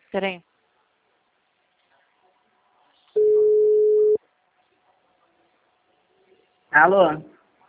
Peraí. Alô?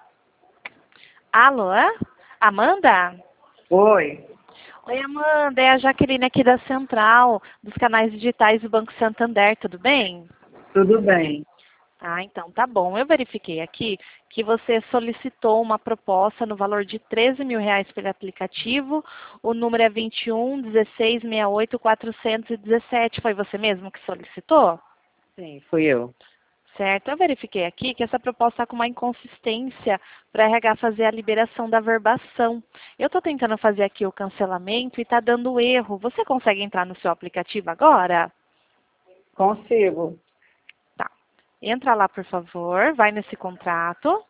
Alô? Amanda? Oi. Oi, Amanda. É a Jaqueline aqui da Central, dos canais digitais do Banco Santander. Tudo bem? Tudo bem. Ah, então tá bom. Eu verifiquei aqui que você solicitou uma proposta no valor de R$ 13.000 pelo aplicativo. O número é 21 16 68 417. Foi você mesmo que solicitou? Sim, fui eu. Certo. Eu verifiquei aqui que essa proposta está com uma inconsistência para a RH fazer a liberação da verbação. Eu estou tentando fazer aqui o cancelamento e está dando erro. Você consegue entrar no seu aplicativo agora? Consigo. Tá. Entra lá, por favor. Vai nesse contrato.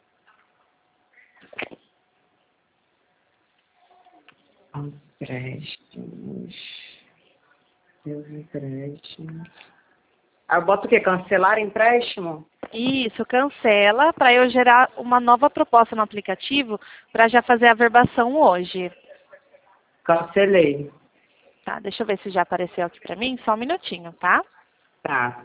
Empréstimos. Meus empréstimos. Ah, eu boto o quê? Cancelar empréstimo? Isso, cancela para eu gerar uma nova proposta no aplicativo para já fazer a verbação hoje. Cancelei. Tá, deixa eu ver se já apareceu aqui para mim. Só um minutinho, tá? Tá.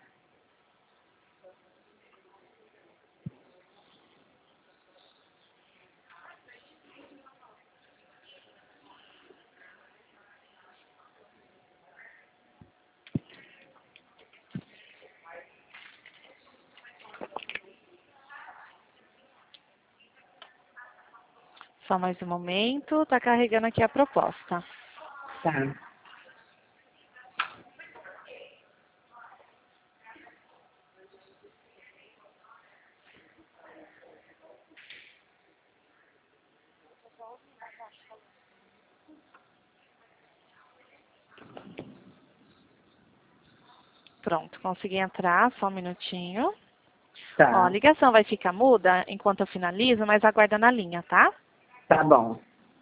Só mais um momento. Tá carregando aqui a proposta. Tá. Pronto, consegui entrar. Só um minutinho. Ó, a Tá. ligação vai ficar muda enquanto eu finalizo, mas aguarda na linha, tá? Tá bom.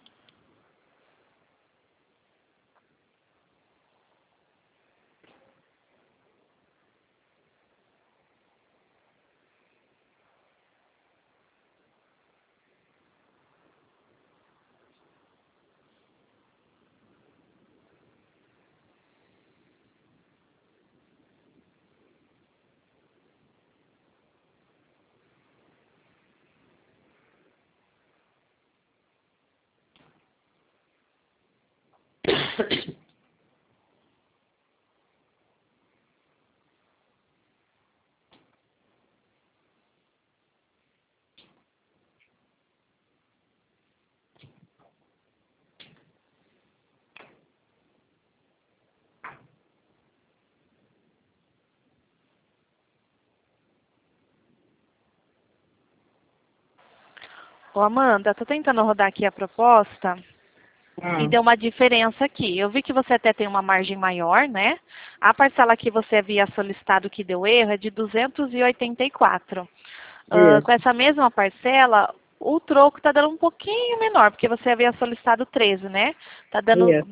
Ô, Amanda, tô tentando rodar aqui a proposta e deu uma diferença aqui. Eu vi que você até tem uma margem maior, né? A parcela que você havia solicitado que deu erro é de 284. Com Isso. essa mesma parcela, o troco está dando um pouquinho menor, porque você havia solicitado 13, né? Está dando Isso.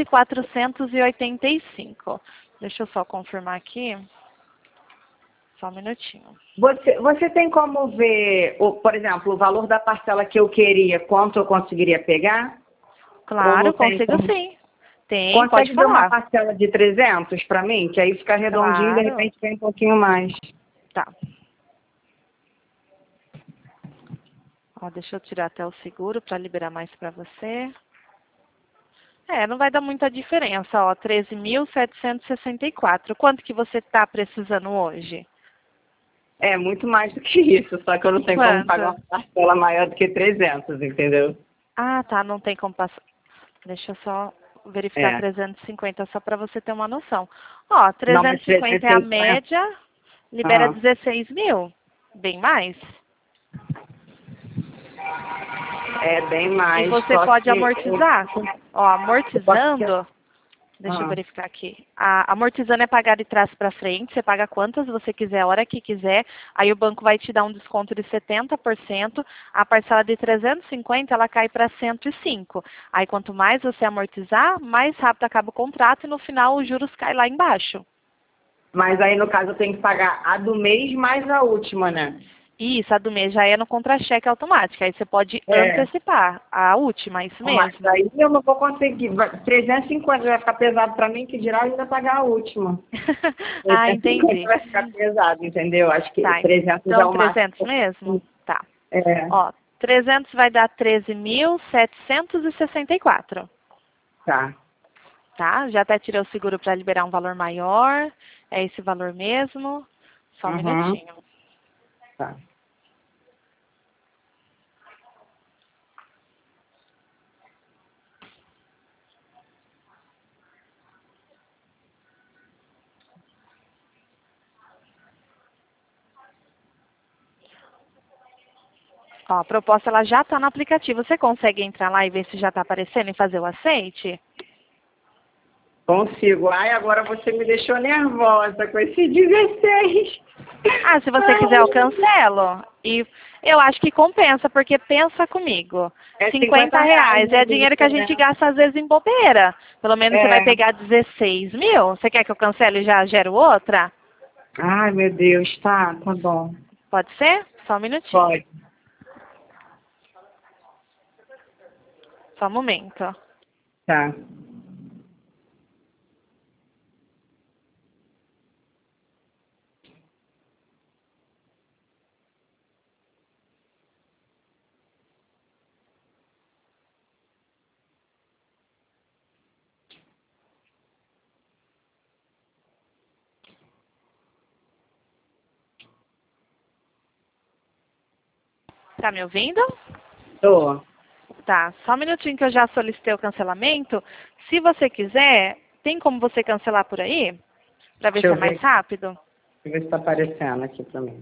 12.485. Deixa eu só confirmar aqui. Só um minutinho. Você tem como ver, por exemplo, o valor da parcela que eu queria, quanto eu conseguiria pegar? Ou Claro, não tem consigo como? sim. Tem, pode Consegue ver uma falar. parcela de 300 para mim? Que aí fica redondinho e de Claro. repente vem um pouquinho mais. Tá. Ó, deixa eu tirar até o seguro para liberar mais para você. Não vai dar muita diferença, ó, 13.764. Quanto que você está precisando hoje? É muito mais do que isso, só que eu não tenho como pagar Quanto? uma parcela maior do que 300, entendeu? Ah, tá, não tem como passar. Deixa eu só verificar É. 350 só para você ter uma noção. Ó, Não, mas 350 é a 350. média, libera Ah, 16 mil. Bem mais. é bem E mais, você só pode que amortizar. Ó, eu posso ter... amortizando, deixa eu Ah, verificar aqui. Amortizando é pagar de trás para frente, você paga quantas você quiser, a hora que quiser. Aí o banco vai te dar um desconto de 70%. A parcela de 350 ela cai para 105. Aí quanto mais você amortizar, mais rápido acaba o contrato e no final os juros caem lá embaixo. mas aí no caso eu tenho que pagar a do mês mais a última, né? Isso, a do mês já é no contra-cheque automático. Aí você pode antecipar a última, isso Mas mesmo. aí eu não vou conseguir. 350 vai ficar pesado para mim, que dirá ainda pagar a última. Ah, 350 entendi. vai ficar pesado, entendeu? Acho que Tá, 300 é então o máximo. 300 mesmo? Tá. É, Ó, 300 vai dar 13.764. tá. Tá? Já até tirei o seguro para liberar um valor maior. É esse valor mesmo. Só um Uhum. minutinho. Tá. Ó, a proposta ela já está no aplicativo. Você consegue entrar lá e ver se já está aparecendo e fazer o aceite? Consigo. Ai, agora você me deixou nervosa com esse 16. Ah, se você quiser eu cancelo. E eu acho que compensa, porque pensa comigo. É 50 R$ 50 reais é no dinheiro que a litro, gente né? gasta às vezes em bobeira. Pelo menos você vai É. pegar 16 mil. Você quer que eu cancele e já gero outra? Ai, meu Deus, tá bom. Pode ser? Só um minutinho. Pode. Só um momento. Tá. Tá me ouvindo? Tô. Tá, só um minutinho que eu já solicitei o cancelamento. Se você quiser, tem como você cancelar por aí? Pra ver Deixa se é eu mais ver. rápido? Deixa eu ver se tá aparecendo aqui pra mim.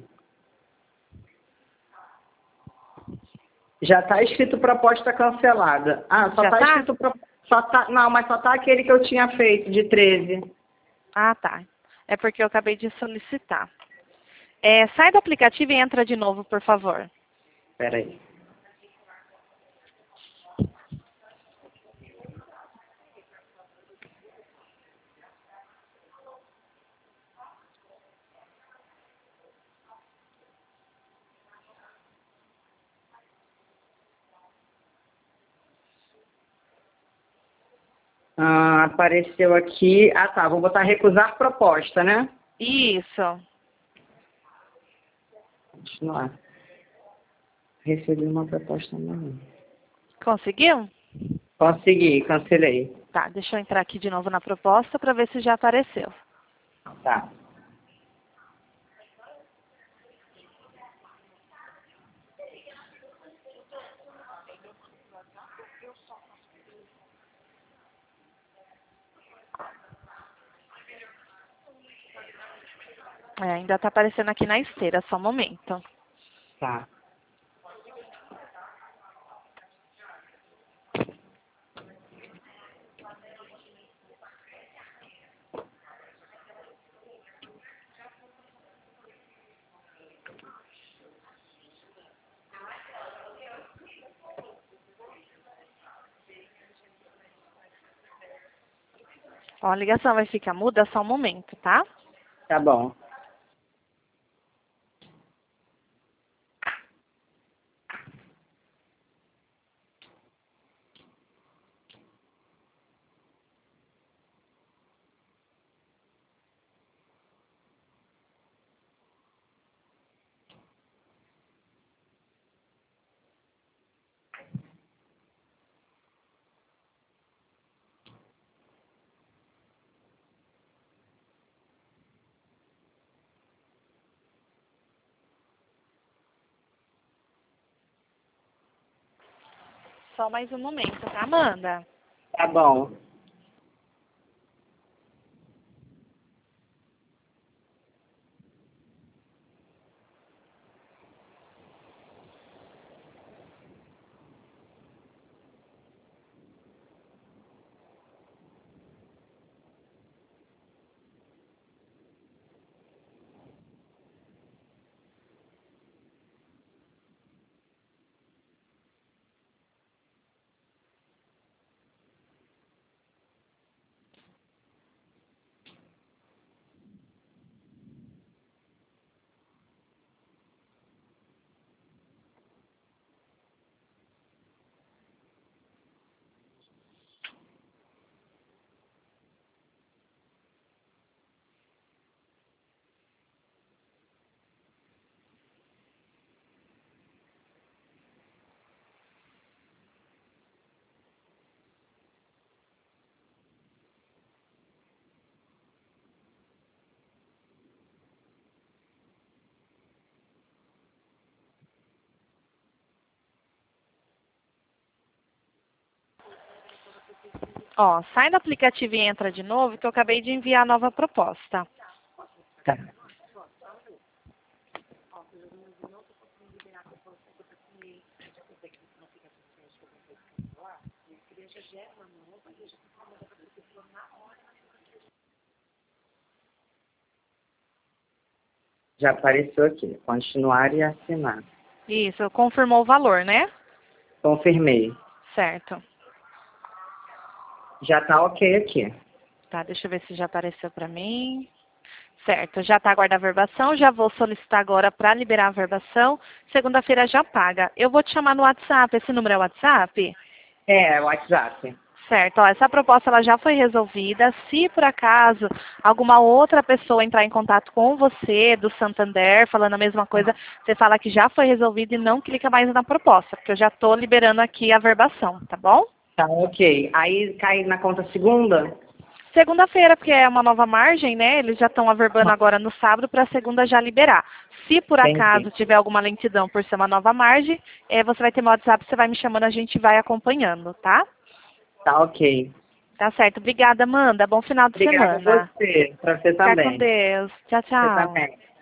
Já tá escrito proposta cancelada. Ah, só Já tá tá? escrito só tá, não, mas só tá aquele que eu tinha feito de 13. Ah, tá. É porque eu acabei de solicitar. É, sai do aplicativo e entra de novo, por favor. Espera aí. Ah, apareceu aqui. Ah, tá. Vou botar recusar proposta, né? Isso. Continuar. Recebi uma proposta não. Conseguiu? Consegui, cancelei. Tá, deixa eu entrar aqui de novo na proposta para ver se já apareceu. Tá. É, ainda está aparecendo aqui na esteira, só um momento. Tá. Ó, a ligação vai ficar muda, só um momento, tá? Tá bom. Só mais um momento, tá, Amanda? Tá bom. Ó, sai do aplicativo e entra de novo, que eu acabei de enviar a nova proposta. Tá. Já apareceu aqui. Continuar e assinar. Isso, confirmou o valor, né? Confirmei. Certo. Já tá ok aqui. Tá, deixa eu ver se já apareceu para mim. Certo, já está aguardando a verbação, já vou solicitar agora para liberar a verbação. Segunda-feira já paga. Eu vou te chamar no WhatsApp, esse número é o WhatsApp? É, WhatsApp. Certo, ó, essa proposta ela já foi resolvida. Se por acaso alguma outra pessoa entrar em contato com você, do Santander, falando a mesma coisa, você fala que já foi resolvido e não clica mais na proposta, porque eu já estou liberando aqui a verbação, tá bom? Tá ok. Aí cai na conta segunda? Segunda-feira, porque é uma nova margem, né? Eles já estão averbando agora no sábado para segunda já liberar. Se por acaso Entendi. tiver alguma lentidão por ser uma nova margem, você vai ter meu WhatsApp, você vai me chamando, a gente vai acompanhando, tá? Tá ok. Tá certo. Obrigada, Amanda. Bom final de Obrigada a semana. você. Pra você Fica com também. Deus. Tchau, Você tchau. também.